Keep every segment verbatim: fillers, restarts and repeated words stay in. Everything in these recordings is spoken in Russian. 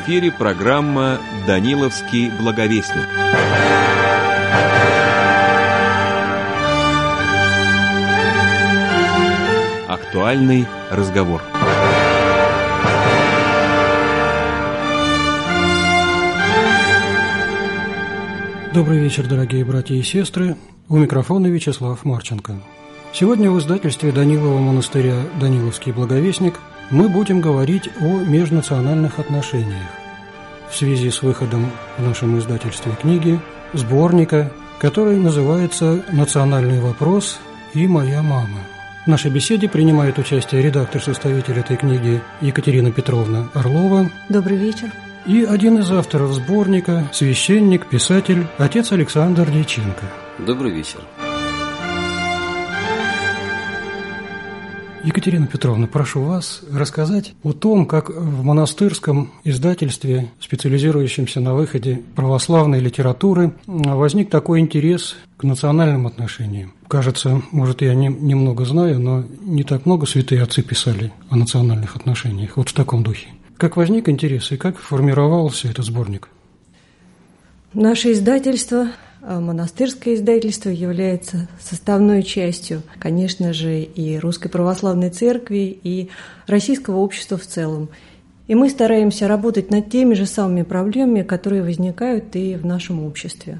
эфире программа «Даниловский благовестник». Актуальный разговор. Добрый вечер, дорогие братья и сестры. У микрофона Вячеслав Марченко. Сегодня в издательстве Данилова монастыря «Даниловский благовестник» мы будем говорить о межнациональных отношениях в связи с выходом в нашем издательстве книги, сборника, который называется «Национальный вопрос и моя мама». В нашей беседе принимает участие редактор-составитель этой книги Екатерина Петровна Орлова. Добрый вечер. И один из авторов сборника, священник, писатель, отец Александр Дьяченко. Добрый вечер. Екатерина Петровна, прошу вас рассказать о том, как в монастырском издательстве, специализирующемся на выходе православной литературы, возник такой интерес к национальным отношениям. Кажется, может, я не, немного знаю, но не так много святые отцы писали о национальных отношениях. Вот в таком духе. Как возник интерес и как формировался этот сборник? Наше издательство, монастырское издательство, является составной частью, конечно же, и Русской Православной Церкви, и российского общества в целом. И мы стараемся работать над теми же самыми проблемами, которые возникают и в нашем обществе.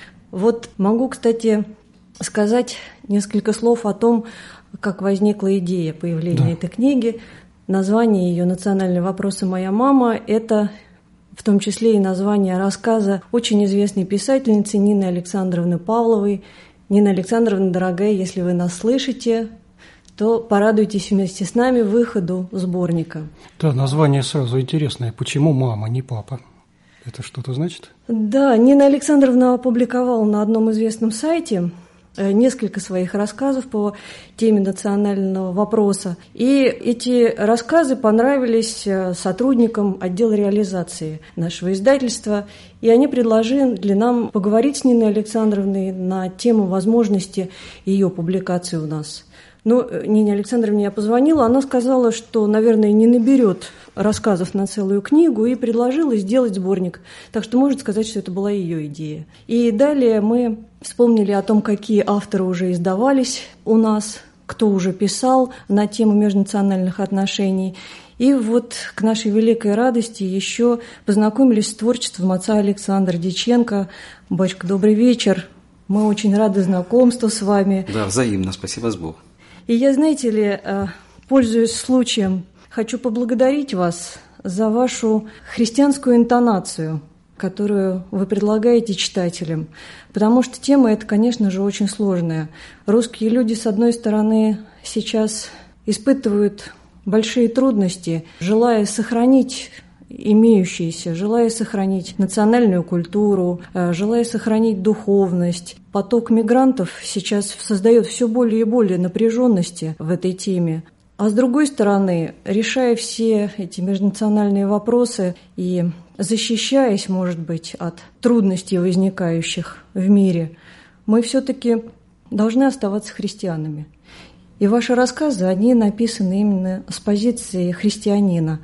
Вот могу, кстати, сказать несколько слов о том, как возникла идея появления да. этой книги. Название ее «Национальные вопросы. Моя мама» – это в том числе и название рассказа очень известной писательницы Нины Александровны Павловой. Нина Александровна, дорогая, если вы нас слышите, то порадуйтесь вместе с нами выходу сборника. Да, название сразу интересное. Почему мама, не папа? Это что-то значит? Да, Нина Александровна опубликовала на одном известном сайте несколько своих рассказов по теме национального вопроса. И эти рассказы понравились сотрудникам отдела реализации нашего издательства, и они предложили нам поговорить с Ниной Александровной на тему возможности ее публикации у нас. Но Нине Александровне я позвонила, она сказала, что, наверное, не наберет рассказов на целую книгу, и предложила сделать сборник. Так что можно сказать, что это была ее идея. И далее мы вспомнили о том, какие авторы уже издавались у нас, кто уже писал на тему межнациональных отношений. И вот к нашей великой радости еще познакомились с творчеством отца Александра Дьяченко. Батюшка, добрый вечер. Мы очень рады знакомству с вами. Да, взаимно. Спасибо с Богом. И я, знаете ли, пользуясь случаем, хочу поблагодарить вас за вашу христианскую интонацию, которую вы предлагаете читателям, потому что тема эта, конечно же, очень сложная. Русские люди, с одной стороны, сейчас испытывают большие трудности, желая сохранить имеющиеся, желая сохранить национальную культуру, желая сохранить духовность. Поток мигрантов сейчас создает все более и более напряженности в этой теме. А с другой стороны, решая все эти межнациональные вопросы и защищаясь, может быть, от трудностей, возникающих в мире, мы все-таки должны оставаться христианами. И ваши рассказы, они написаны именно с позиции христианина.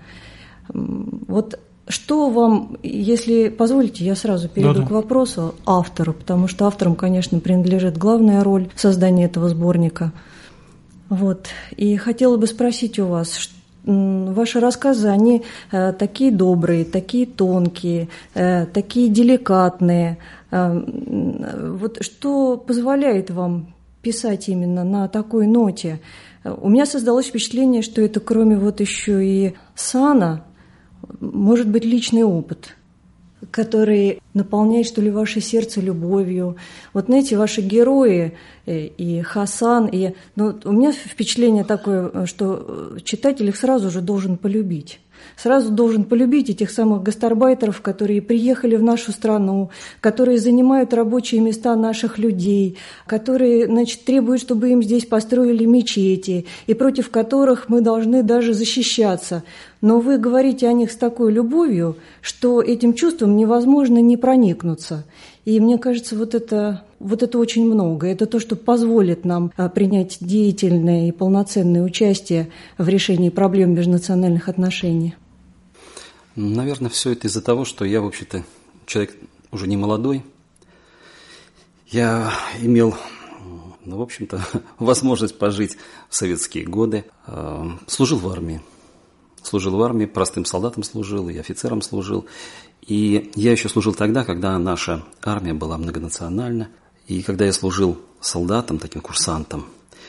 Вот что вам, если позволите, я сразу перейду Да-да. к вопросу автору, потому что авторам, конечно, принадлежит главная роль в создании этого сборника. Вот. И хотела бы спросить у вас, ваши рассказы, они такие добрые, такие тонкие, такие деликатные. Вот что позволяет вам писать именно на такой ноте? У меня создалось впечатление, что это кроме вот еще и сана, может быть, личный опыт, который наполняет, что ли, ваше сердце любовью. Вот, знаете, ваши герои и Хасан, и... Ну, у меня впечатление такое, что читатель их сразу же должен полюбить. Сразу должен полюбить этих самых гастарбайтеров, которые приехали в нашу страну, которые занимают рабочие места наших людей, которые, значит, требуют, чтобы им здесь построили мечети, и против которых мы должны даже защищаться. Но вы говорите о них с такой любовью, что этим чувством невозможно не проникнуться. И мне кажется, вот это, вот это очень много. Это то, что позволит нам принять деятельное и полноценное участие в решении проблем межнациональных отношений. Наверное, все это из-за того, что я, в общем-то, человек уже не молодой. Я имел, ну, в общем-то, возможность пожить в советские годы. Служил в армии. Служил в армии, простым солдатом служил, и офицером служил. И я еще служил тогда, когда наша армия была многонациональна. И когда я служил солдатом, таким курсантом,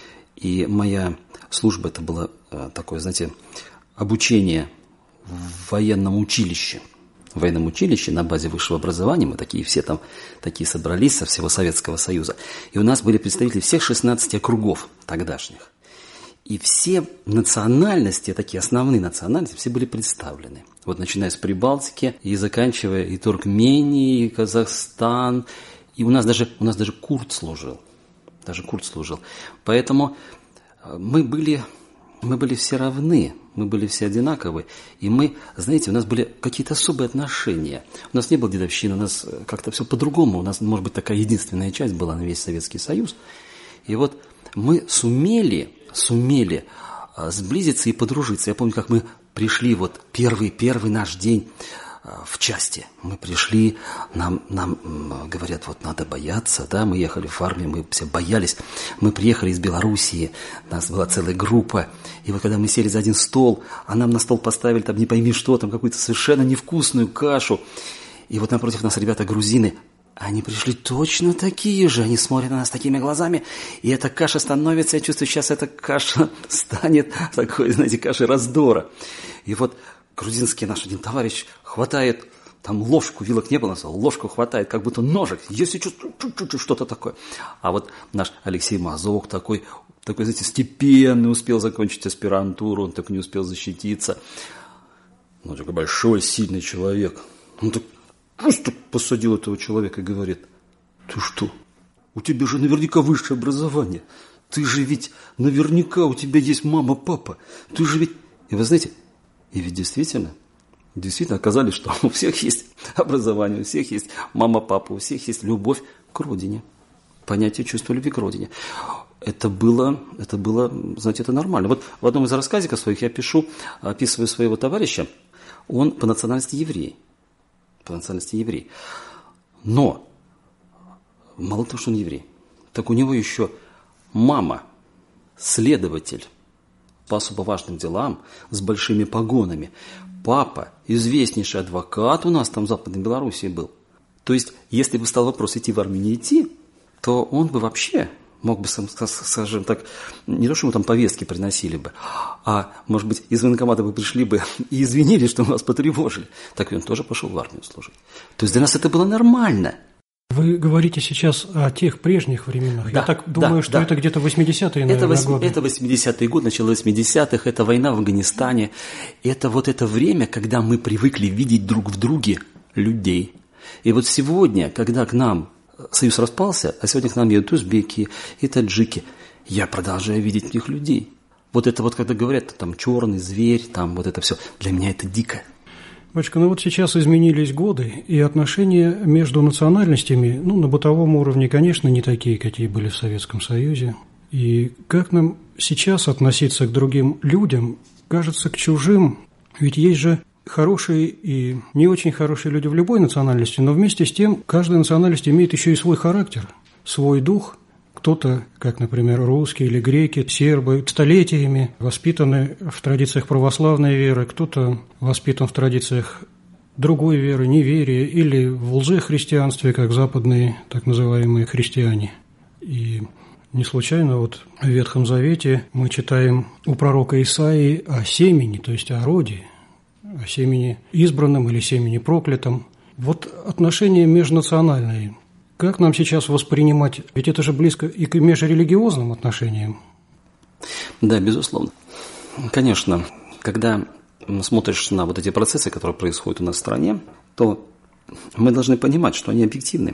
и моя служба, это было такое, знаете, обучение в военном училище. В военном училище на базе высшего образования, мы такие все там такие собрались со всего Советского Союза. И у нас были представители всех шестнадцати округов тогдашних. И все национальности, такие основные национальности, все были представлены. Вот начиная с Прибалтики и заканчивая и Туркменией, и Казахстан. И у нас даже, у нас даже курд служил. Даже курд служил. Поэтому мы были, мы были все равны. Мы были все одинаковы, и мы, знаете, у нас были какие-то особые отношения. У нас не было дедовщины, у нас как-то все по-другому. У нас, может быть, такая единственная часть была на весь Советский Союз. И вот мы сумели, сумели сблизиться и подружиться. Я помню, как мы пришли, вот первый, первый наш день в части. Мы пришли, нам, нам говорят, вот надо бояться, да, мы ехали в армию, мы все боялись. Мы приехали из Белоруссии, у нас была целая группа, и вот когда мы сели за один стол, а нам на стол поставили там не пойми что, там какую-то совершенно невкусную кашу, и вот напротив нас ребята грузины, они пришли точно такие же, они смотрят на нас такими глазами, и эта каша становится, я чувствую, сейчас эта каша станет такой, знаете, кашей раздора. И вот грузинский наш один товарищ хватает, там ложку, вилок не было, ложку хватает, как будто ножик, если чуть-чуть что-то такое. А вот наш Алексей Мазок такой, такой, знаете, степенный, успел закончить аспирантуру, он так не успел защититься. Ну, такой большой, сильный человек. Он так просто посадил этого человека и говорит, ты что, у тебя же наверняка высшее образование, ты же ведь наверняка, у тебя есть мама, папа, ты же ведь... И вы знаете, и ведь действительно, действительно оказалось, что у всех есть образование, у всех есть мама, папа, у всех есть любовь к родине, понятие чувства любви к родине. Это было, это было, знаете, это нормально. Вот в одном из рассказиков своих я пишу, описываю своего товарища, он по национальности еврей, по национальности еврей. Но, мало того, что он еврей, так у него еще мама, следователь, по особо важным делам, с большими погонами. Папа, известнейший адвокат у нас там в Западной Белоруссии был. То есть, если бы стал вопрос идти в армию, не идти, то он бы вообще мог бы, скажем так, не то, что ему там повестки приносили бы, а, может быть, из военкомата бы пришли бы и извинились, что мы вас потревожили. Так и он тоже пошел в армию служить. То есть, для нас это было нормально. Вы говорите сейчас о тех прежних временах. Да, я так думаю, да, что да. Это где-то восьмидесятые, наверное, это восьми, годы. Это восьмидесятые годы, начало восьмидесятых, это война в Афганистане. Это вот это время, когда мы привыкли видеть друг в друге людей. И вот сегодня, когда к нам Союз распался, а сегодня к нам едут узбеки и таджики, я продолжаю видеть этих людей. Вот это вот, когда говорят, там, черный зверь, там, вот это все, для меня это дико. Батюшка, ну вот сейчас изменились годы, и отношения между национальностями, ну, на бытовом уровне, конечно, не такие, какие были в Советском Союзе. И как нам сейчас относиться к другим людям, кажется, к чужим, ведь есть же хорошие и не очень хорошие люди в любой национальности, но вместе с тем каждая национальность имеет еще и свой характер, свой дух. Кто-то, как, например, русские или греки, сербы, столетиями воспитаны в традициях православной веры, кто-то воспитан в традициях другой веры, неверия, или в лжехристианстве, как западные так называемые христиане. И не случайно вот в Ветхом Завете мы читаем у пророка Исаии о семени, то есть о роде, о семени избранном или семени проклятом. Вот отношения межнациональные. Как нам сейчас воспринимать? Ведь это же близко и к межрелигиозным отношениям. Да, безусловно. Конечно, когда смотришь на вот эти процессы, которые происходят у нас в стране, то мы должны понимать, что они объективны.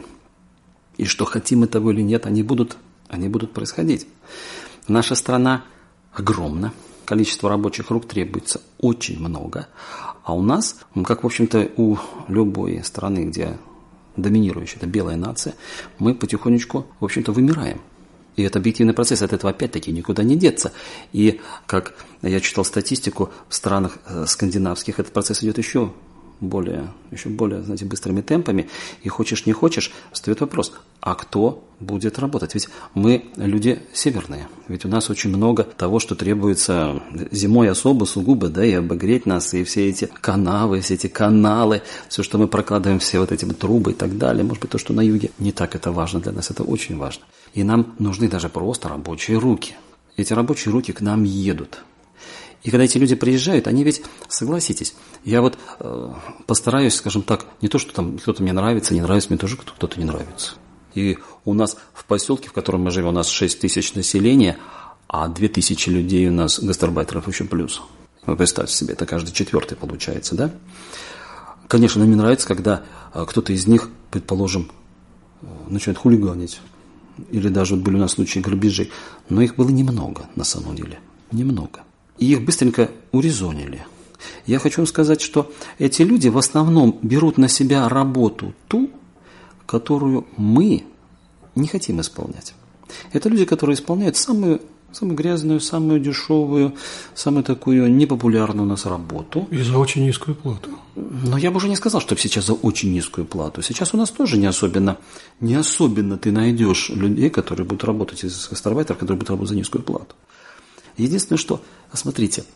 И что, хотим мы того или нет, они будут, они будут происходить. Наша страна огромна. Количество рабочих рук требуется очень много. А у нас, как, в общем-то, у любой страны, где доминирующая, это белая нация, мы потихонечку, в общем-то, вымираем. И это объективный процесс, от этого опять-таки никуда не деться. И, как я читал статистику, в странах скандинавских этот процесс идет еще более, еще более, знаете, быстрыми темпами, и хочешь не хочешь, встает вопрос, а кто будет работать? Ведь мы люди северные, ведь у нас очень много того, что требуется зимой особо, сугубо, да, и обогреть нас, и все эти канавы, все эти каналы, все, что мы прокладываем, все вот эти трубы и так далее. Может быть, то, что на юге, не так это важно для нас, это очень важно. И нам нужны даже просто рабочие руки. Эти рабочие руки к нам едут. И когда эти люди приезжают, они ведь, согласитесь, я вот э, постараюсь, скажем так, не то, что там кто-то мне нравится, не нравится, мне тоже кто-то не нравится. И у нас в поселке, в котором мы живем, у нас шесть тысяч населения, а две тысячи людей у нас гастарбайтеров еще плюс. Вы представьте себе, это каждый четвертый получается, да? Конечно, мне нравится, когда кто-то из них, предположим, начинает хулиганить. Или даже вот были у нас случаи грабежей. Но их было немного, на самом деле. Немного. И их быстренько урезонили. Я хочу вам сказать, что эти люди в основном берут на себя работу ту, которую мы не хотим исполнять. Это люди, которые исполняют самую, самую грязную, самую дешевую, самую такую непопулярную у нас работу. И за очень низкую плату. Но я бы уже не сказал, что сейчас за очень низкую плату. Сейчас у нас тоже не особенно, не особенно ты найдешь людей, которые будут работать из гастарбайтеров, которые будут работать за низкую плату. Единственное, что, смотрите,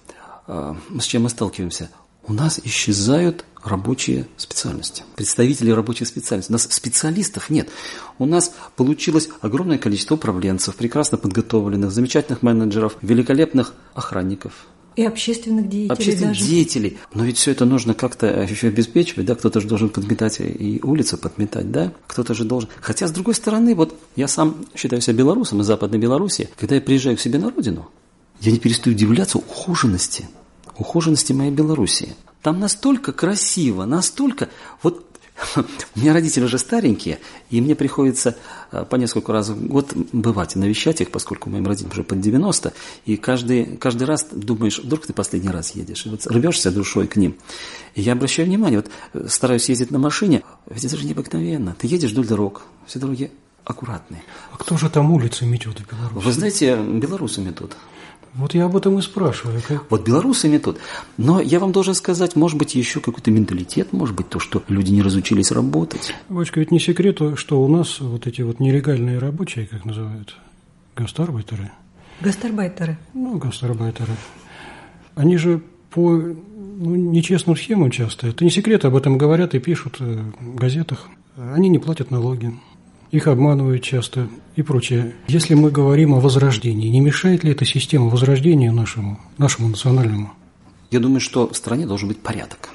с чем мы сталкиваемся. У нас исчезают рабочие специальности, представители рабочих специальностей. У нас специалистов нет. У нас получилось огромное количество управленцев, прекрасно подготовленных, замечательных менеджеров, великолепных охранников. И общественных деятелей Общественных даже. деятелей. Но ведь все это нужно как-то еще обеспечивать, да, кто-то же должен подметать и улицу подметать, да, кто-то же должен. Хотя, с другой стороны, вот я сам считаю себя белорусом из Западной Белоруссии, когда я приезжаю к себе на родину, я не перестаю удивляться ухоженности, ухоженности моей Белоруссии. Там настолько красиво, настолько... Вот у меня родители уже старенькие, и мне приходится по несколько раз в год бывать и навещать их, поскольку моим родителям уже под девяносто, и каждый, каждый раз думаешь, вдруг ты последний раз едешь, и вот рвешься душой к ним. И я обращаю внимание, вот стараюсь ездить на машине, ведь это же необыкновенно. Ты едешь вдоль дорог, все дороги аккуратные. А кто же там улицы метет в Беларуси? Вы знаете, белорусы метут. Вот я об этом и спрашиваю. Как... Вот белорусы метут. Но я вам должен сказать, может быть, еще какой-то менталитет, может быть, то, что люди не разучились работать. Батюшка, ведь не секрет, что у нас вот эти вот нелегальные рабочие, как называют, гастарбайтеры. Гастарбайтеры. Ну, гастарбайтеры. Они же по ну, нечестным схемам часто. Это не секрет, об этом говорят и пишут в газетах. Они не платят налоги. Их обманывают часто и прочее. Если мы говорим о возрождении, не мешает ли эта система возрождения нашему, нашему национальному? Я думаю, что в стране должен быть порядок.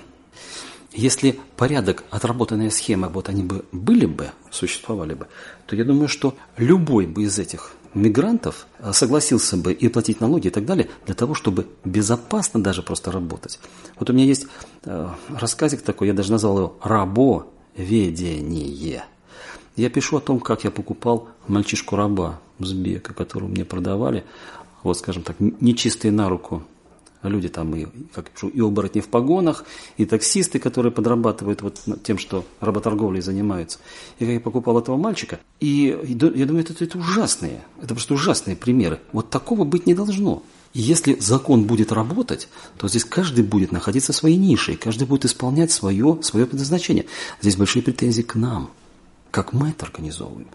Если порядок, отработанная схема, вот они бы были бы, существовали бы, то я думаю, что любой бы из этих мигрантов согласился бы и платить налоги и так далее, для того, чтобы безопасно даже просто работать. Вот у меня есть рассказик такой, я даже назвал его «Рабоведение». Я пишу о том, как я покупал мальчишку-раба Узбека, которого мне продавали, вот, скажем так, нечистые на руку люди там, и, как я пишу, и оборотни в погонах, и таксисты, которые подрабатывают вот тем, что работорговлей занимаются. И как я покупал этого мальчика, и я думаю, это, это ужасные, это просто ужасные примеры. Вот такого быть не должно. И если закон будет работать, то здесь каждый будет находиться в своей нише, и каждый будет исполнять свое, свое предназначение. Здесь большие претензии к нам. Как мы это организовываем.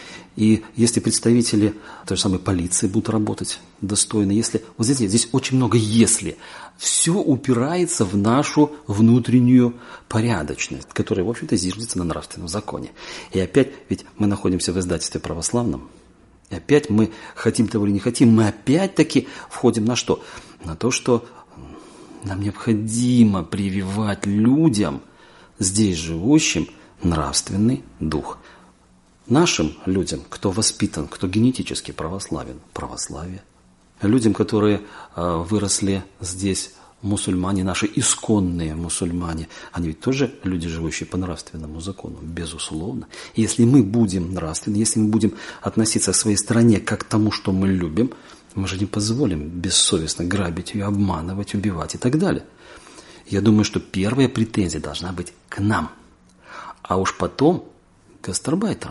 И если представители той же самой полиции будут работать достойно, если... Вот здесь, здесь очень много «если». Все упирается в нашу внутреннюю порядочность, которая, в общем-то, зиждется на нравственном законе. И опять, ведь мы находимся в издательстве православном, и опять мы, хотим того или не хотим, мы опять-таки входим на что? На то, что нам необходимо прививать людям, здесь живущим, нравственный дух. Нашим людям, кто воспитан, кто генетически православен, православие. Людям, которые э, выросли здесь, мусульмане, наши исконные мусульмане, они ведь тоже люди, живущие по нравственному закону, безусловно. И если мы будем нравственны, если мы будем относиться к своей стране как к тому, что мы любим, мы же не позволим бессовестно грабить ее, обманывать, убивать и так далее. Я думаю, что первая претензия должна быть к нам. А уж потом к гастарбайтерам.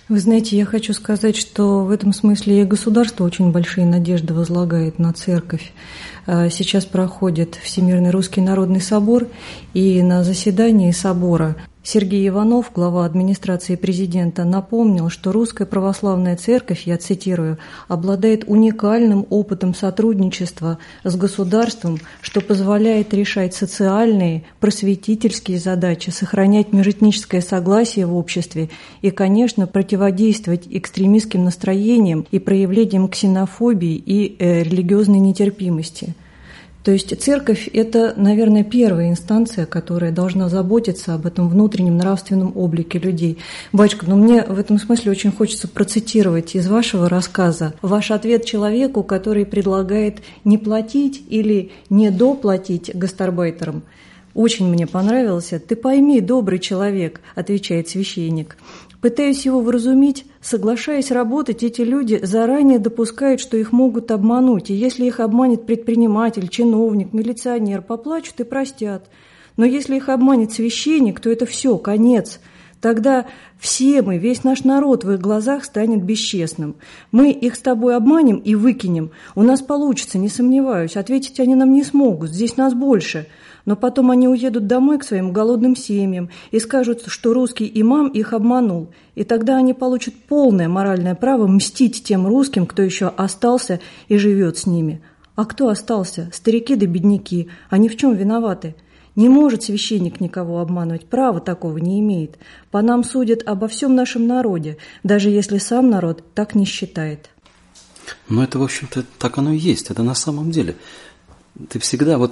Вы знаете, я хочу сказать, что в этом смысле и государство очень большие надежды возлагает на церковь. Сейчас проходит Всемирный Русский Народный Собор, и на заседании собора Сергей Иванов, глава администрации президента, напомнил, что Русская Православная Церковь, я цитирую, обладает уникальным опытом сотрудничества с государством, что позволяет решать социальные, просветительские задачи, сохранять межэтническое согласие в обществе и, конечно, противодействовать экстремистским настроениям и проявлениям ксенофобии и э, религиозной нетерпимости. То есть церковь – это, наверное, первая инстанция, которая должна заботиться об этом внутреннем нравственном облике людей. Батюшка, но мне в этом смысле очень хочется процитировать из вашего рассказа ваш ответ человеку, который предлагает не платить или не доплатить гастарбайтерам. Очень мне понравилось. «Ты пойми, добрый человек», – отвечает священник. Пытаясь его вразумить, соглашаясь работать, эти люди заранее допускают, что их могут обмануть, и если их обманет предприниматель, чиновник, милиционер, поплачут и простят. Но если их обманет священник, то это все, конец. Тогда все мы, весь наш народ в их глазах станет бесчестным. Мы их с тобой обманем и выкинем. У нас получится, не сомневаюсь. Ответить они нам не смогут, здесь нас больше. Но потом они уедут домой к своим голодным семьям и скажут, что русский имам их обманул. И тогда они получат полное моральное право мстить тем русским, кто еще остался и живет с ними. А кто остался? Старики да бедняки. Они в чем виноваты? Не может священник никого обманывать, права такого не имеет. По нам судят обо всем нашем народе, даже если сам народ так не считает. Ну, это, в общем-то, так оно и есть. Это на самом деле. Ты всегда вот...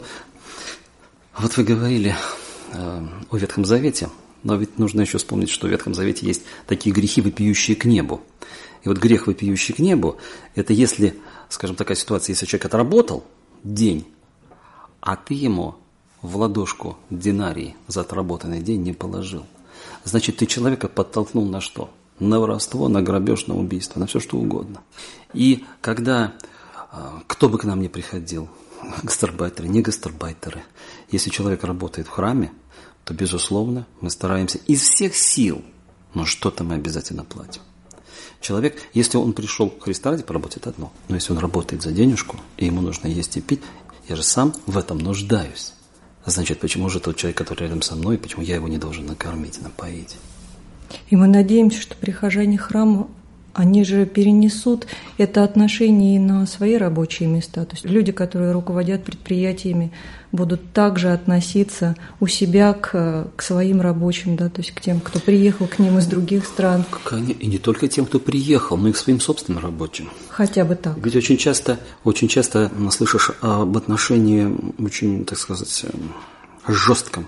Вот вы говорили э, о Ветхом Завете, но ведь нужно еще вспомнить, что в Ветхом Завете есть такие грехи, вопиющие к небу. И вот грех, вопиющий к небу, это если, скажем, такая ситуация, если человек отработал день, а ты ему в ладошку динарий за отработанный день не положил. Значит, ты человека подтолкнул на что? На воровство, на грабеж, на убийство, на все что угодно. И когда э, кто бы к нам ни приходил, гастарбайтеры, не гастарбайтеры, если человек работает в храме, то, безусловно, мы стараемся из всех сил, но что-то мы обязательно платим. Человек, если он пришел к Христа ради поработать, одно. Но если он работает за денежку, и ему нужно есть и пить, я же сам в этом нуждаюсь. Значит, почему же тот человек, который рядом со мной, почему я его не должен накормить, напоить? И мы надеемся, что прихожане храма, они же перенесут это отношение и на свои рабочие места. То есть люди, которые руководят предприятиями, будут также относиться у себя к, к своим рабочим, да, то есть к тем, кто приехал к ним из других стран. И не только тем, кто приехал, но и к своим собственным рабочим. Хотя бы так. Ведь очень часто, очень часто слышишь об отношении очень, так сказать, жестком,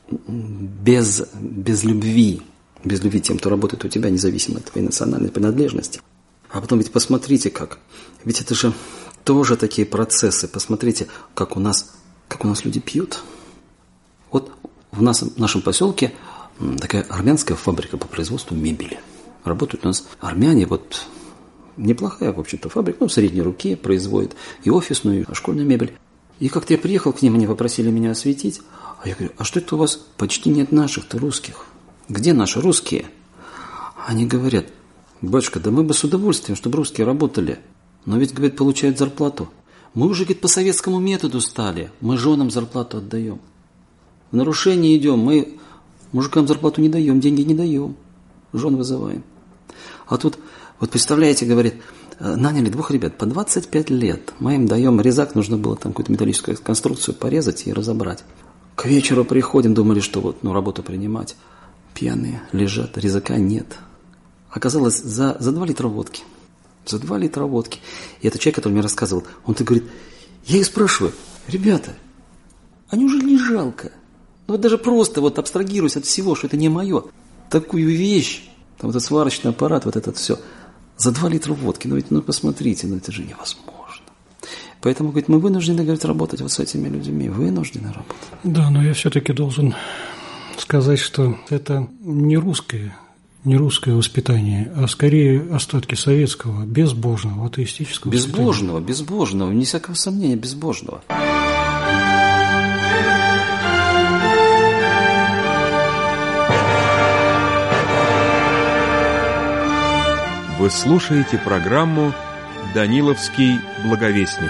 без, без любви. Без любви тем, кто работает у тебя, независимо от твоей национальной принадлежности. А потом ведь посмотрите как. Ведь это же тоже такие процессы. Посмотрите, как у нас, как у нас люди пьют. Вот в, нас, в нашем поселке такая армянская фабрика по производству мебели. Работают у нас армяне, вот неплохая, в общем-то, фабрика, ну, в средней руке производит и офисную, и школьную мебель. И как-то я приехал к ним, они попросили меня осветить. А я говорю, а что это у вас почти нет наших-то русских? Где наши русские? Они говорят, батюшка, да мы бы с удовольствием, чтобы русские работали. Но ведь, говорит, получают зарплату. Мы уже, говорит, по советскому методу стали. Мы женам зарплату отдаем. В нарушение идем. Мы мужикам зарплату не даем, деньги не даем. Жен вызываем. А тут, вот представляете, говорит, наняли двух ребят по двадцать пять лет. Мы им даем резак, нужно было там какую-то металлическую конструкцию порезать и разобрать. К вечеру приходим, думали, что вот, ну, работу принимать. Пьяные лежат, резака нет. Оказалось, за, за два литра водки. За два литра водки. И этот человек, который мне рассказывал, он-то говорит, я их спрашиваю, ребята, а неужели не жалко? Ну вот даже просто вот абстрагируюсь от всего, что это не мое. Такую вещь, там этот сварочный аппарат, вот этот все. За два литра водки, ну ведь, ну посмотрите, ну это же невозможно. Поэтому, говорит, мы вынуждены, говорит, работать вот с этими людьми. Вынуждены работать. Да, но я все-таки должен сказать, что это не русское, не русское воспитание, а скорее остатки советского, безбожного, атеистического безбожного, воспитания. Безбожного, не всякого сомнения, безбожного. Вы слушаете программу «Даниловский благовестник».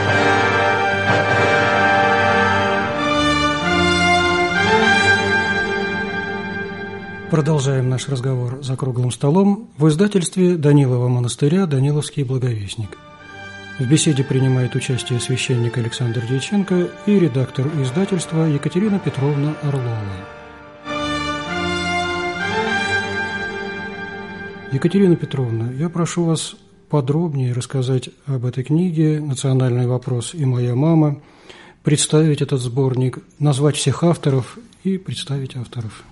Продолжаем наш разговор за круглым столом в издательстве Данилова монастыря «Даниловский благовестник». В беседе принимает участие священник Александр Дьяченко и редактор издательства Екатерина Петровна Орлова. Екатерина Петровна, я прошу вас подробнее рассказать об этой книге «Национальный вопрос и моя мама», представить этот сборник, назвать всех авторов и представить авторов.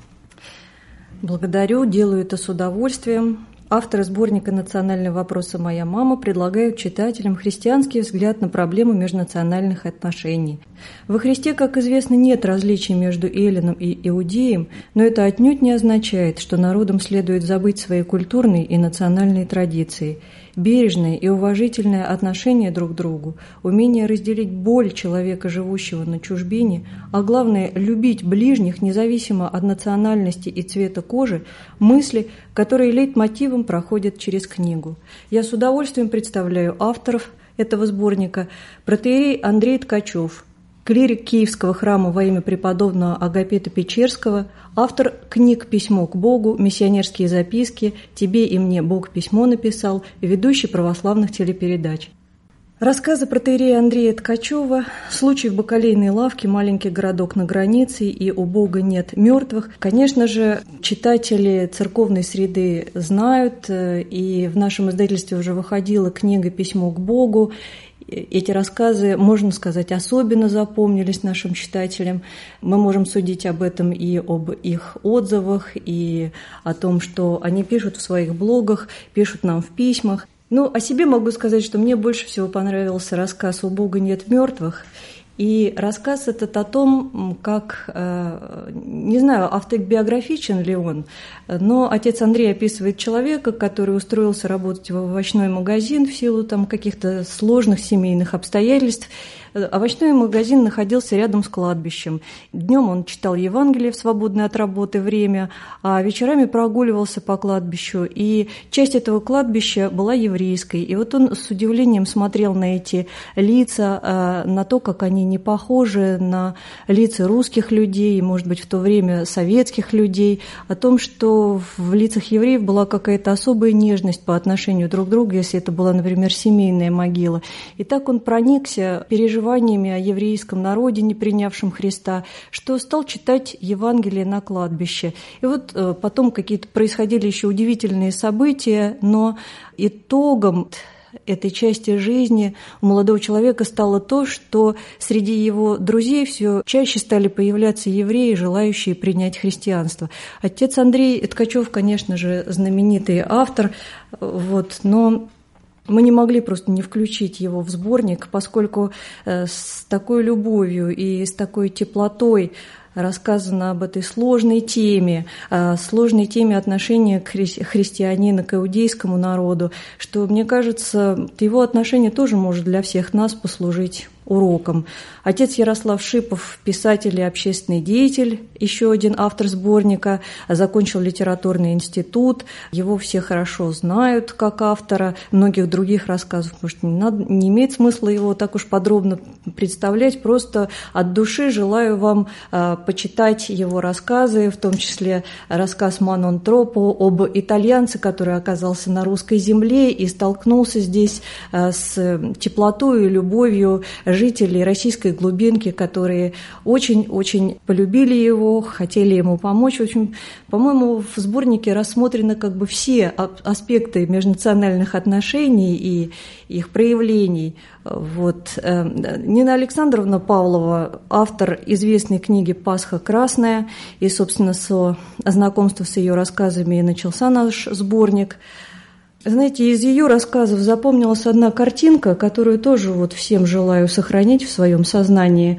Благодарю, делаю это с удовольствием. Авторы сборника «Национальный вопрос и моя мама» предлагают читателям христианский взгляд на проблему межнациональных отношений. Во Христе, как известно, нет различий между эллином и иудеем, но это отнюдь не означает, что народам следует забыть свои культурные и национальные традиции. Бережное и уважительное отношение друг к другу, умение разделить боль человека, живущего на чужбине, а главное – любить ближних, независимо от национальности и цвета кожи, мысли, которые лейтмотивом проходят через книгу. Я с удовольствием представляю авторов этого сборника: протоиерей Андрей Ткачев, клирик Киевского храма во имя преподобного Агапита Печерского, автор книг «Письмо к Богу», «Миссионерские записки», «Тебе и мне Бог письмо написал», ведущий православных телепередач. Рассказы протоиерея Андрея Ткачева, случай в бакалейной лавке, маленький городок на границе и у Бога нет мертвых. Конечно же, читатели церковной среды знают, и в нашем издательстве уже выходила книга «Письмо к Богу». Эти рассказы, можно сказать, особенно запомнились нашим читателям. Мы можем судить об этом и об их отзывах, и о том, что они пишут в своих блогах, пишут нам в письмах. Ну, о себе могу сказать, что мне больше всего понравился рассказ «У Бога нет мертвых». И рассказ этот о том, как, не знаю, автобиографичен ли он, но отец Андрей описывает человека, который устроился работать в овощной магазин в силу там каких-то сложных семейных обстоятельств. Овощной магазин находился рядом с кладбищем. Днем он читал Евангелие в свободное от работы время, а вечерами прогуливался по кладбищу. И часть этого кладбища была еврейской. И вот он с удивлением смотрел на эти лица, на то, как они не похожи на лица русских людей, может быть, в то время советских людей, о том, что в лицах евреев была какая-то особая нежность по отношению друг к другу, если это была, например, семейная могила. И так он проникся переживаниями о еврейском народе, не принявшем Христа, что стал читать Евангелие на кладбище. И вот потом какие-то происходили еще удивительные события, но итогом этой части жизни у молодого человека стало то, что среди его друзей все чаще стали появляться евреи, желающие принять христианство. Отец Андрей Ткачев, конечно же, знаменитый автор, вот, но мы не могли просто не включить его в сборник, поскольку с такой любовью и с такой теплотой рассказано об этой сложной теме, сложной теме отношения хри- христианина к иудейскому народу, что, мне кажется, его отношение тоже может для всех нас послужить уроком. Отец Ярослав Шипов, писатель и общественный деятель, еще один автор сборника, закончил литературный институт. Его все хорошо знают как автора многих других рассказов. Может, не, надо, не имеет смысла его так уж подробно представлять. Просто от души желаю вам э, почитать его рассказы, в том числе рассказ Манон Тропо об итальянце, который оказался на русской земле и столкнулся здесь э, с теплотой и любовью жителей российской глубинки, которые очень-очень полюбили его, хотели ему помочь. В общем, по-моему, в сборнике рассмотрены как бы все аспекты межнациональных отношений и их проявлений. Вот. Нина Александровна Павлова, автор известной книги «Пасха красная», и, собственно, со знакомства с ее рассказами и начался наш сборник. Знаете, из ее рассказов запомнилась одна картинка, которую тоже вот всем желаю сохранить в своем сознании,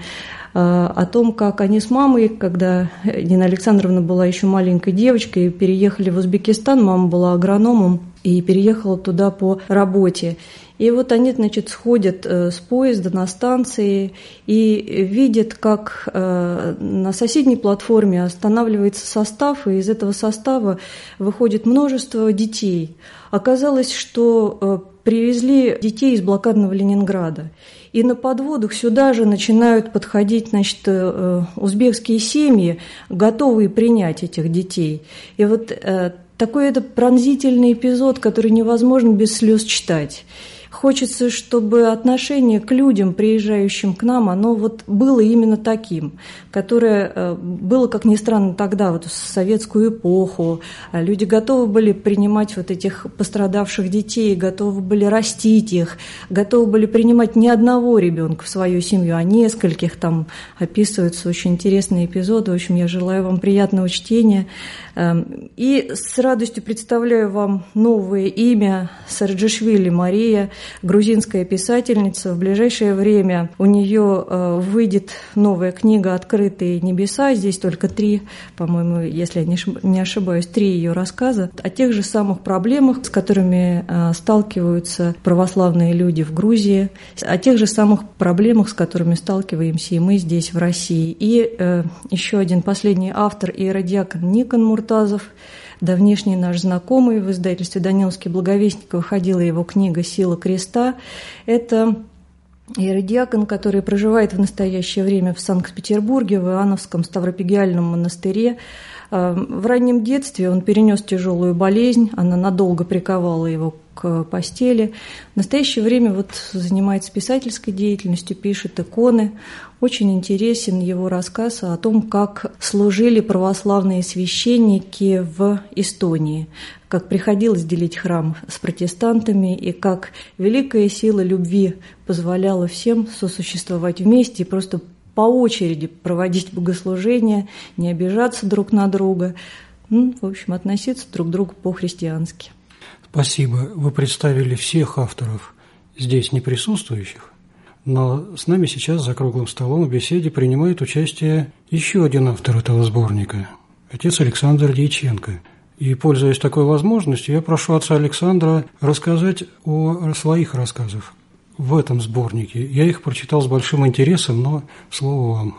о том, как они с мамой, когда Нина Александровна была еще маленькой девочкой, переехали в Узбекистан, мама была агрономом, и переехала туда по работе. И вот они, значит, сходят с поезда на станции и видят, как на соседней платформе останавливается состав, и из этого состава выходит множество детей. Оказалось, что привезли детей из блокадного Ленинграда. И на подводах сюда же начинают подходить, значит, узбекские семьи, готовые принять этих детей. И вот такой это пронзительный эпизод, который невозможно без слез читать. Хочется, чтобы отношение к людям, приезжающим к нам, оно вот было именно таким, которое было, как ни странно, тогда, вот в советскую эпоху. Люди готовы были принимать вот этих пострадавших детей, готовы были растить их, готовы были принимать не одного ребенка в свою семью, а нескольких. Там описываются очень интересные эпизоды. В общем, я желаю вам приятного чтения. И с радостью представляю вам новое имя Сарджишвили Мария, грузинская писательница. В ближайшее время у нее выйдет новая книга «Открытые небеса». Здесь только три, по-моему, если я не ошибаюсь, три ее рассказа о тех же самых проблемах, с которыми сталкиваются православные люди в Грузии, о тех же самых проблемах, с которыми сталкиваемся и мы здесь, в России. И еще один последний автор, иеродиакон Никон Муртазов, давнешний наш знакомый, в издательстве «Даниловский благовестник» выходила его книга «Сила креста». Это иеродиакон, который проживает в настоящее время в Санкт-Петербурге, в Иоанновском Ставропигиальном монастыре. В раннем детстве он перенес тяжелую болезнь, она надолго приковала его к постели. В настоящее время вот занимается писательской деятельностью, пишет иконы. Очень интересен его рассказ о том, как служили православные священники в Эстонии, как приходилось делить храм с протестантами и как великая сила любви позволяла всем сосуществовать вместе и просто по очереди проводить богослужения, не обижаться друг на друга, ну, в общем, относиться друг к другу по-христиански. Спасибо. Вы представили всех авторов здесь не присутствующих, но с нами сейчас за круглым столом в беседе принимает участие еще один автор этого сборника – отец Александр Дьяченко. И, пользуясь такой возможностью, я прошу отца Александра рассказать о своих рассказах в этом сборнике. Я их прочитал с большим интересом, но слово вам.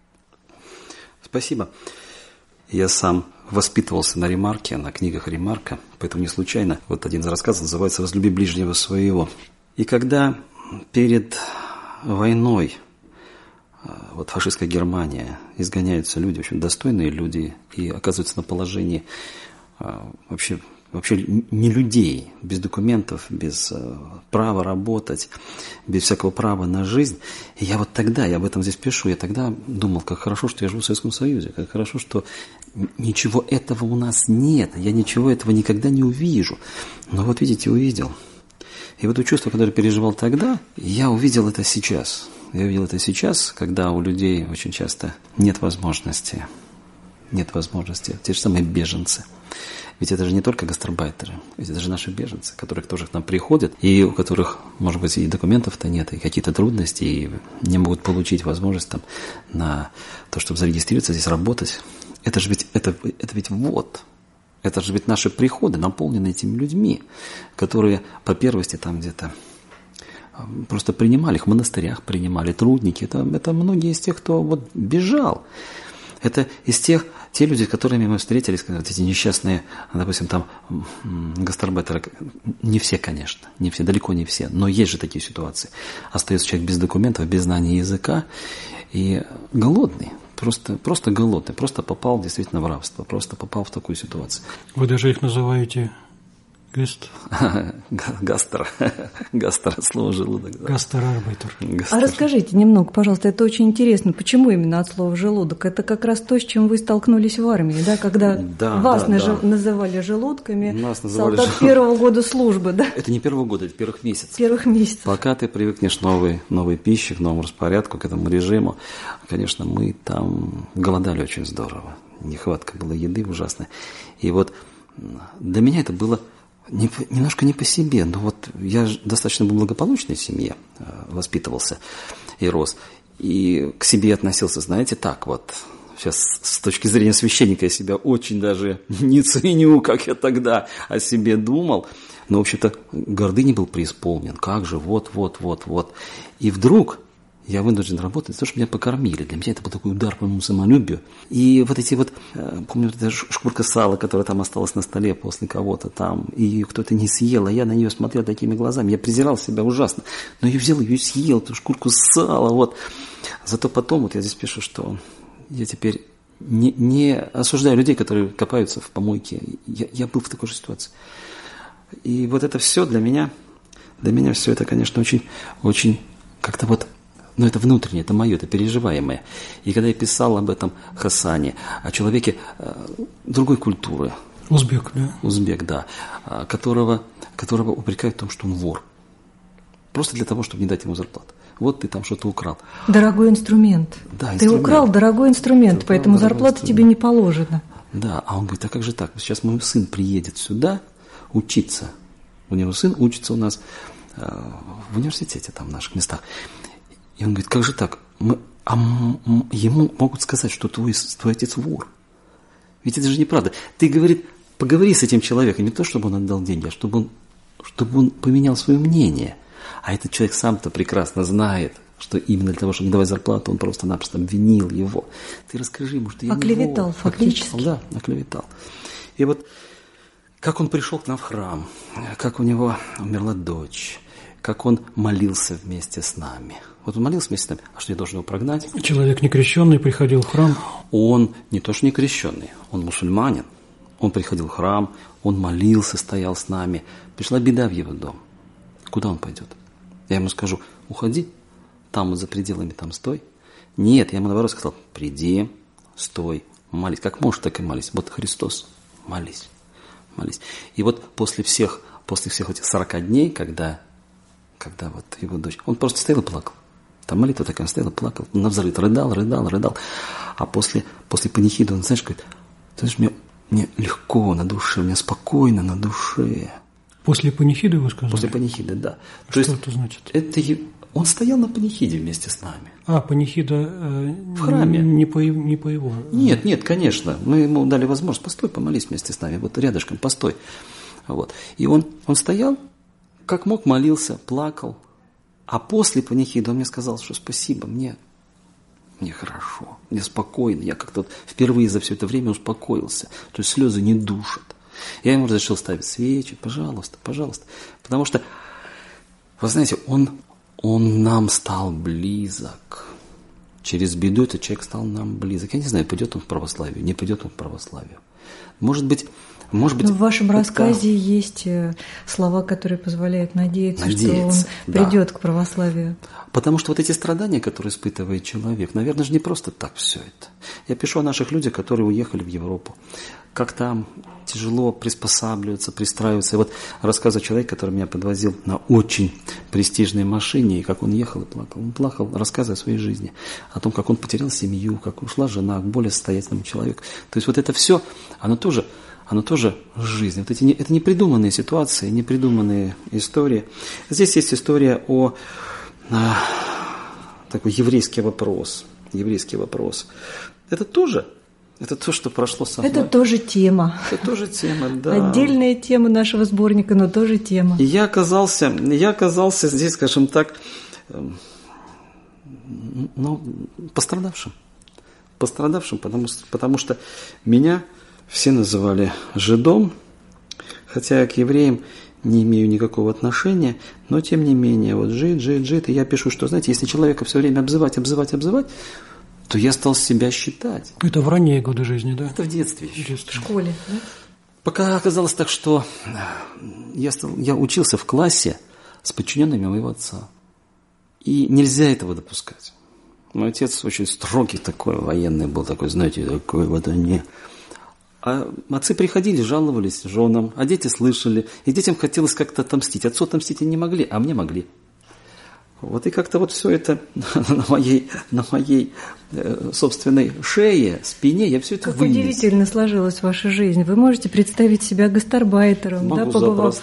Спасибо. Я сам воспитывался на Ремарке, на книгах Ремарка, поэтому не случайно вот один из рассказов называется «Возлюби ближнего своего». И когда перед войной вот фашистская Германия, изгоняются люди, в общем, достойные люди, и оказываются на положении вообще, вообще не людей, без документов, без права работать, без всякого права на жизнь. И я вот тогда, я об этом здесь пишу, я тогда думал, как хорошо, что я живу в Советском Союзе, как хорошо, что ничего этого у нас нет, я ничего этого никогда не увижу. Но вот видите, увидел. И вот то чувство, которое переживал тогда, я увидел это сейчас. Я увидел это сейчас, когда у людей очень часто нет возможности, нет возможности, те же самые беженцы. Ведь это же не только гастарбайтеры, ведь это же наши беженцы, которые тоже к нам приходят, и у которых, может быть, и документов-то нет, и какие-то трудности, и не могут получить возможность там, на то, чтобы зарегистрироваться здесь, работать. Это же ведь, это, это ведь вот, это же ведь наши приходы наполнены этими людьми, которые по первости там где-то просто принимали, их в монастырях принимали, трудники. Это, это многие из тех, кто вот бежал. Это из тех, те люди, с которыми мы встретились, эти несчастные, допустим, там гастарбайтеры, не все, конечно, не все, далеко не все, но есть же такие ситуации. Остается человек без документов, без знания языка и голодный, просто, просто голодный, просто попал действительно в рабство, просто попал в такую ситуацию. Вы даже их называете... Гаст... Гастер. Гастер, слово желудок. Да. Гастерарбайтер. А расскажите немного, пожалуйста, это очень интересно. Почему именно от слова «желудок»? Это как раз то, с чем вы столкнулись в армии, да? Когда да, вас да, наж... да. называли желудками, Нас называли солдат жел... первого года службы, да? Это не первого года, это первых месяцев. Первых месяцев. Пока ты привыкнешь к новой, новой пище, к новому распорядку, к этому режиму, конечно, мы там голодали очень здорово. Нехватка была еды ужасная. И вот для меня это было... Не, немножко не по себе, но вот я достаточно был в благополучной семье, воспитывался и рос. И к себе относился, знаете, так вот, сейчас с точки зрения священника я себя очень даже не ценю, как я тогда о себе думал. Но, в общем-то, гордыней был преисполнен. Как же, вот, вот, вот, вот. И вдруг я вынужден работать за то, что меня покормили. Для меня это был такой удар по моему самолюбию. И вот эти вот, помню, эта шкурка сала, которая там осталась на столе после кого-то там, и ее кто-то не съел, а я на нее смотрел такими глазами. Я презирал себя ужасно. Но я взял ее и съел, эту шкурку сала, вот. Зато потом, вот я здесь пишу, что я теперь не, не осуждаю людей, которые копаются в помойке. Я, я был в такой же ситуации. И вот это все для меня, для меня все это, конечно, очень, очень как-то вот, ну, это внутреннее, это мое, это переживаемое. И когда я писал об этом Хасане, о человеке э, другой культуры. Узбек, да? Узбек, да. Которого, которого упрекают в том, что он вор. Просто для того, чтобы не дать ему зарплату. Вот ты там что-то украл. Дорогой инструмент. Да, инструмент. Ты украл дорогой инструмент, ты поэтому зарплата тебе не положена. Да, а он говорит, а как же так? Сейчас мой сын приедет сюда учиться. У него сын учится у нас э, в университете, там в наших местах. И он говорит, как же так? Мы, а м, ему могут сказать, что твой, твой отец вор. Ведь это же неправда. Ты, говорит, поговори с этим человеком, не то, чтобы он отдал деньги, а чтобы он, чтобы он поменял свое мнение. А этот человек сам-то прекрасно знает, что именно для того, чтобы давать зарплату, он просто-напросто обвинил его. Ты расскажи ему, что я оклеветал, не вор. фактически. Оклеветал, да, оклеветал. И вот как он пришел к нам в храм, как у него умерла дочь, как он молился вместе с нами. Вот он молился вместе с нами, а что я должен его прогнать? Человек некрещенный приходил в храм. Он не то что некрещенный, он мусульманин. Он приходил в храм, он молился, стоял с нами. Пришла беда в его дом. Куда он пойдет? Я ему скажу, уходи, там вот за пределами там стой. Нет, я ему наоборот сказал, приди, стой, молись. Как можешь, так и молись. Вот Христос, молись. Молись. И вот после всех, после всех этих сорока дней, когда, когда вот его дочь, он просто стоял и плакал. Там молитва такая, он стоял и плакал, навзрыд, рыдал, рыдал, рыдал. А после, после панихиды он, знаешь, говорит, ты знаешь, мне, мне легко на душе, мне спокойно на душе. После панихиды вы сказали? После панихиды, да. А То что есть, это значит? Это, он стоял на панихиде вместе с нами. А, панихида э, в храме. Не по, не по его. Нет, нет, конечно. Мы ему дали возможность, постой, помолись вместе с нами, вот рядышком, постой. Вот. И он, он стоял, как мог, молился, плакал. А после панихиды он мне сказал, что спасибо, мне, мне хорошо, мне спокойно. Я как-то вот впервые за все это время успокоился. То есть слезы не душат. Я ему разрешил ставить свечи, пожалуйста, пожалуйста. Потому что, вы знаете, он, он нам стал близок. Через беду этот человек стал нам близок. Я не знаю, пойдет он в православие, не пойдет он в православие. Может быть, может быть... Но в вашем это... рассказе есть слова, которые позволяют надеяться, надеяться, что он придет да. к православию. Потому что вот эти страдания, которые испытывает человек, наверное же не просто так все это. Я пишу о наших людях, которые уехали в Европу. Как там тяжело приспосабливаться, пристраиваться. И вот рассказываю человек, который меня подвозил на очень престижной машине, и как он ехал и плакал. Он плакал, рассказывая о своей жизни, о том, как он потерял семью, как ушла жена к более состоятельному человеку. То есть вот это все, оно тоже, оно тоже жизнь. Вот эти, это непридуманные ситуации, непридуманные истории. Здесь есть история о а, такой еврейский вопрос. Еврейский вопрос. Это тоже... Это то, что прошло со мной. Это тоже тема. Это тоже тема, да. Отдельная тема нашего сборника, но тоже тема. И я оказался, я оказался здесь, скажем так, ну, пострадавшим. Пострадавшим, потому, потому что меня все называли жидом, хотя я к евреям не имею никакого отношения, но тем не менее, вот жид, жид, жид. И я пишу, что, знаете, если человека все время обзывать, обзывать, обзывать, то я стал себя считать. Это в ранние годы жизни, да? Это в детстве еще. В школе, да? Пока оказалось так, что я, стал, я учился в классе с подчиненными моего отца. И нельзя этого допускать. Мой отец очень строгий такой, военный был такой, знаете, такой вот они. А отцы приходили, жаловались женам, а дети слышали. И детям хотелось как-то отомстить. Отцу отомстить они не могли, а мне могли. Вот и как-то вот все это на моей, на моей э, собственной шее, спине, я все это как вынес. Удивительно сложилась ваша жизнь. Вы можете представить себя гастарбайтером, да, побывав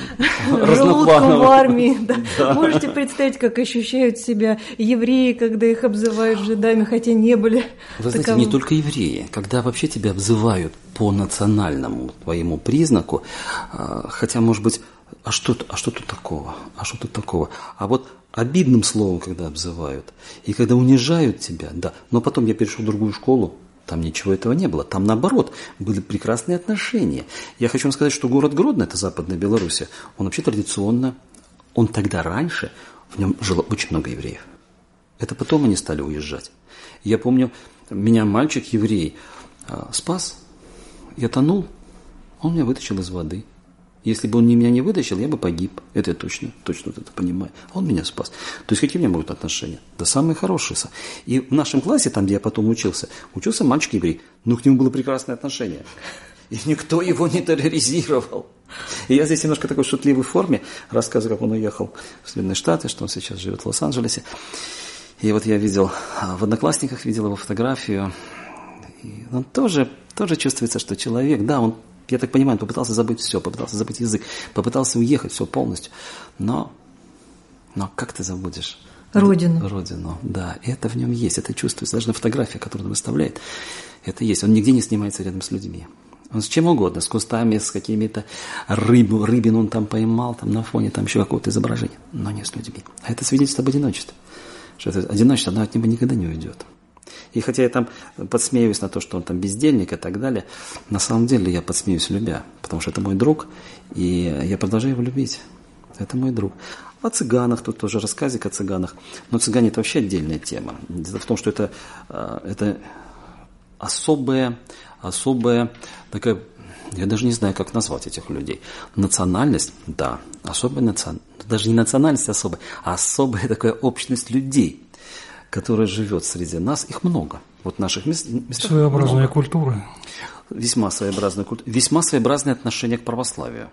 желудком в армии. Да. Да. Можете представить, как ощущают себя евреи, когда их обзывают жидами, хотя не были. Вы знаете, не только евреи. Когда вообще тебя обзывают по национальному твоему признаку, хотя, может быть, а что, а что тут такого? А что тут такого? А вот обидным словом, когда обзывают, и когда унижают тебя, да. Но потом я перешел в другую школу, там ничего этого не было. Там, наоборот, были прекрасные отношения. Я хочу вам сказать, что город Гродно, это Западная Белоруссия, он вообще традиционно, он тогда раньше, в нем жило очень много евреев. Это потом они стали уезжать. Я помню, меня мальчик-еврей спас, я тонул, он меня вытащил из воды. Если бы он меня не вытащил, я бы погиб. Это я точно, точно это понимаю. Он меня спас. То есть какие у меня будут отношения? Да самые хорошие. И в нашем классе, там, где я потом учился, учился мальчик-еврей. Но к нему было прекрасное отношение. И никто его не терроризировал. И я здесь немножко такой шутливой форме рассказываю, как он уехал в Соединенные Штаты, что он сейчас живет в Лос-Анджелесе. И вот я видел, в Одноклассниках видел его фотографию. И он тоже, тоже чувствуется, что человек, да, он, я так понимаю, он попытался забыть все, попытался забыть язык, попытался уехать все полностью. Но, но как ты забудешь? Родину. Родину, да. И это в нем есть, это чувствуется. Даже на фотографии, которую он выставляет, это есть. Он нигде не снимается рядом с людьми. Он с чем угодно, с кустами, с какими-то рыб, рыбин он там поймал, там на фоне там еще какого-то изображения, но не с людьми. А это свидетельство об одиночестве. Что это одиночество, оно от него никогда не уйдет. И хотя я там подсмеиваюсь на то, что он там бездельник и так далее, на самом деле я подсмеюсь любя, потому что это мой друг, и я продолжаю его любить. Это мой друг. О цыганах, тут тоже рассказик о цыганах. Но цыгане – это вообще отдельная тема. Дело в том, что это, это особая, особая такая, я даже не знаю, как назвать этих людей. Национальность, да, особая национальность, даже не национальность особая, а особая такая общность людей, которая живет среди нас, их много. Вот в наших мест, местах своеобразная много. Культура. Весьма своеобразная культура. Весьма своеобразное отношение к православию.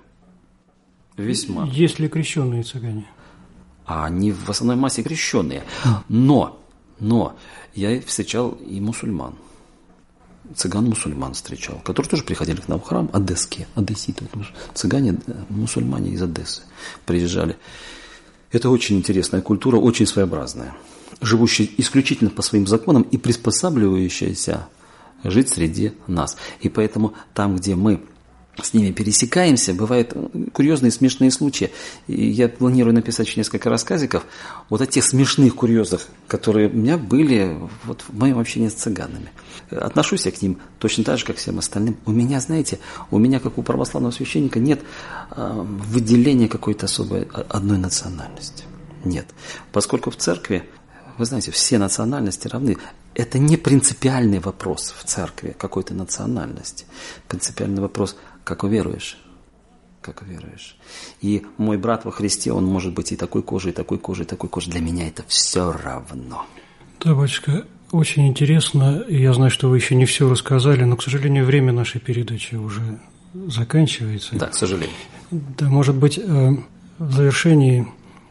Весьма. Есть ли крещенные цыгане? А они в основной массе крещенные. Но, но я встречал и мусульман. Цыган-мусульман встречал, которые тоже приходили к нам в храм, одесские, одесситы. Цыгане, мусульмане из Одессы приезжали. Это очень интересная культура, очень своеобразная, живущая исключительно по своим законам и приспосабливающаяся жить среди нас. И поэтому там, где мы с ними пересекаемся, бывают курьезные смешные случаи. И я планирую написать еще несколько рассказиков вот о тех смешных курьезах, которые у меня были вот в моем общении с цыганами. Отношусь я к ним точно так же, как к всем остальным. У меня, знаете, у меня, как у православного священника, нет э, выделения какой-то особой одной национальности. Нет. Поскольку в церкви, вы знаете, все национальности равны. Это не принципиальный вопрос в церкви какой-то национальности. Принципиальный вопрос – как уверуешь, как уверуешь. И мой брат во Христе, он может быть и такой кожи, и такой кожи, и такой кожи. Для меня это все равно. Да, батюшка, очень интересно. Я знаю, что вы еще не все рассказали, но, к сожалению, время нашей передачи уже заканчивается. Да, к сожалению. Да, может быть, в завершении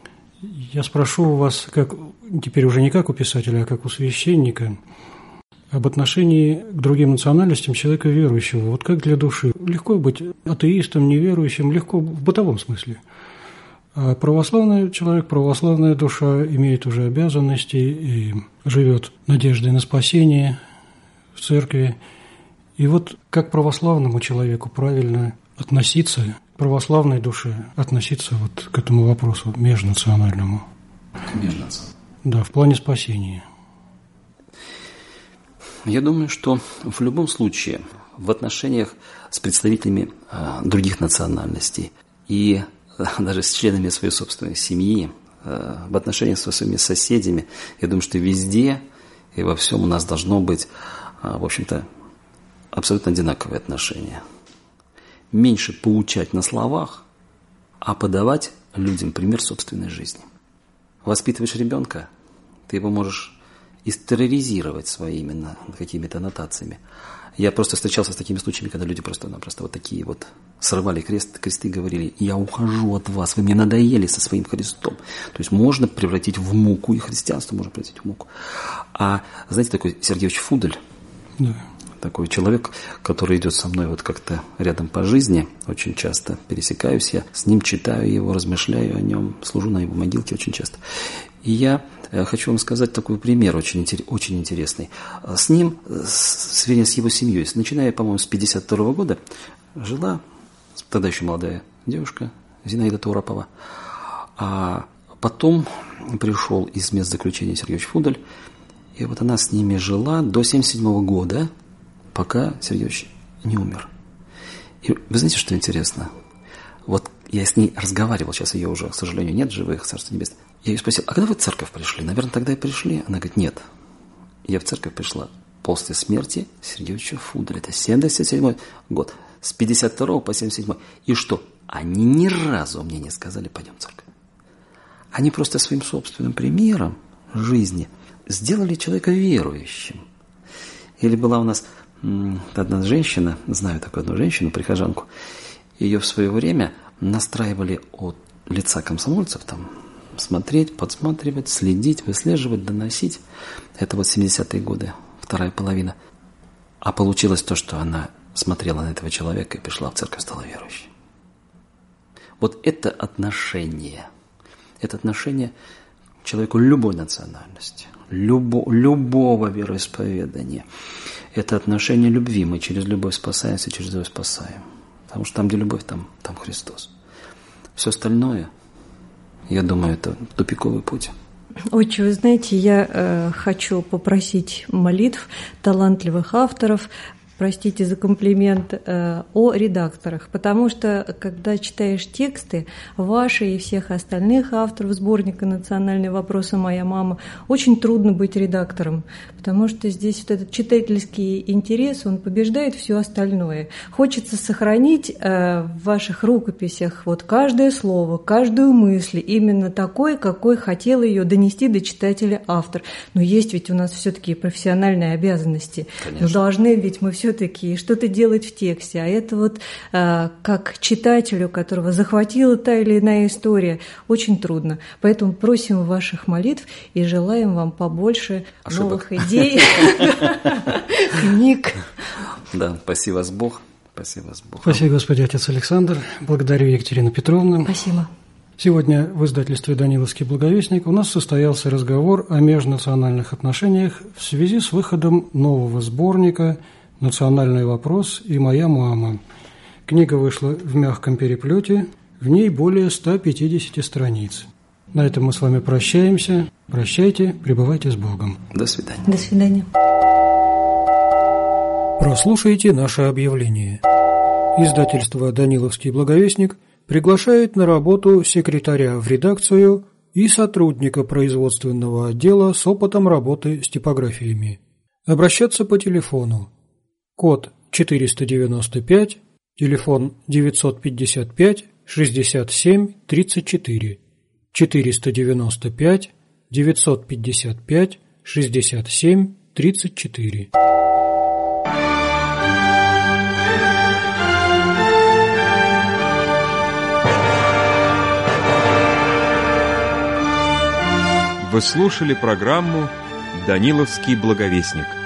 я спрошу у вас, как, теперь уже не как у писателя, а как у священника, об отношении к другим национальностям человека верующего. Вот как для души. Легко быть атеистом, неверующим, легко в бытовом смысле. А православный человек, православная душа имеет уже обязанности и живет надеждой на спасение в церкви. И вот как православному человеку правильно относиться, к православной душе относиться вот к этому вопросу межнациональному. Межнациональному. Да, в плане спасения. Я думаю, что в любом случае в отношениях с представителями э, других национальностей и э, даже с членами своей собственной семьи, э, в отношениях со своими соседями, я думаю, что везде и во всем у нас должно быть, э, в общем-то, абсолютно одинаковые отношения. Меньше поучать на словах, а подавать людям пример собственной жизни. Воспитываешь ребенка, ты его можешь и терроризировать своими именно какими-то аннотациями. Я просто встречался с такими случаями, когда люди просто-напросто вот такие вот срывали крест, кресты и говорили: я ухожу от вас, вы мне надоели со своим Христом. То есть можно превратить в муку, и христианство можно превратить в муку. А знаете, такой Сергеевич Фудель, да. Такой человек, который идет со мной вот как-то рядом по жизни, очень часто пересекаюсь я, с ним читаю его, размышляю о нем, служу на его могилке очень часто. И я хочу вам сказать такой пример очень, очень интересный. С ним, с, вернее, с его семьей, начиная, по-моему, с пятьдесят второго года, жила тогда еще молодая девушка Зинаида Туропова. А потом пришел из мест заключения Сергеевич Фудель, и вот она с ними жила до семьдесят седьмого года, пока Сергеевич не умер. И вы знаете, что интересно? Вот я с ней разговаривал, сейчас ее уже, к сожалению, нет живых, Царство Небесное. Я ее спросил: а когда вы в церковь пришли? Наверное, тогда и пришли. Она говорит: нет, я в церковь пришла после смерти Сергеевича Фуделя. Это семьдесят седьмой год. С пятьдесят второго по семьдесят седьмой. И что? Они ни разу мне не сказали: пойдем в церковь. Они просто своим собственным примером жизни сделали человека верующим. Или была у нас м, одна женщина, знаю такую одну женщину, прихожанку, ее в свое время настраивали от лица комсомольцев там смотреть, подсматривать, следить, выслеживать, доносить. Это вот семидесятые годы, вторая половина. А получилось то, что она смотрела на этого человека и пришла в церковь, стала верующей. Вот это отношение, это отношение к человеку любой национальности, любо, любого вероисповедания. Это отношение любви. Мы через любовь спасаемся, через любовь спасаем. Потому что там, где любовь, там, там Христос. Все остальное, я думаю, это тупиковый путь. Отче, вы знаете, я э, хочу попросить молитв талантливых авторов, простите за комплимент, э, о редакторах, потому что, когда читаешь тексты ваши и всех остальных авторов сборника «Национальные вопросы. Моя мама», очень трудно быть редактором, потому что здесь вот этот читательский интерес, он побеждает все остальное. Хочется сохранить э, в ваших рукописях вот каждое слово, каждую мысль именно такой, какой хотел ее донести до читателя автор. Но есть ведь у нас все-таки профессиональные обязанности. Конечно. Но должны ведь мы все-таки что-то делать в тексте. А это вот э, как читателю, которого захватила та или иная история, очень трудно. Поэтому просим ваших молитв и желаем вам побольше Ошибок. новых идей, книг. Да, спаси вас Бог. Спаси вас Бог. Спасибо, Господи, Отец Александр. Благодарю Екатерину Петровну. Спасибо. Сегодня в издательстве «Даниловский благовестник» у нас состоялся разговор о межнациональных отношениях в связи с выходом нового сборника «Национальный вопрос» и «Моя мама». Книга вышла в мягком переплете, в ней более ста пятидесяти страниц. На этом мы с вами прощаемся. Прощайте, пребывайте с Богом. До свидания. До свидания. Прослушайте наше объявление. Издательство «Даниловский благовестник» приглашает на работу секретаря в редакцию и сотрудника производственного отдела с опытом работы с типографиями. Обращаться по телефону. Код четыреста девяносто пять, телефон девятьсот пятьдесят пять шестьдесят семь тридцать четыре, четыреста девяносто пять девятьсот пятьдесят пять шестьдесят семь тридцать четыре. Вы слушали программу «Даниловский благовестник».